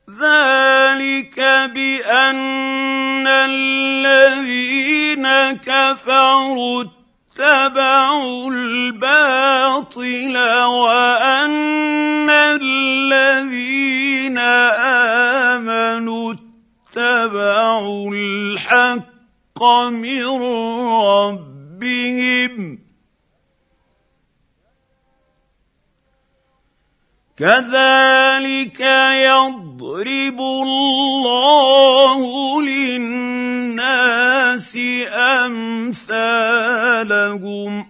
ذلك بان الذين كفروا اتبعوا الباطل وان الذين امنوا اتبعوا الحق من ربهم كذلك يضرب الله للناس امثالهم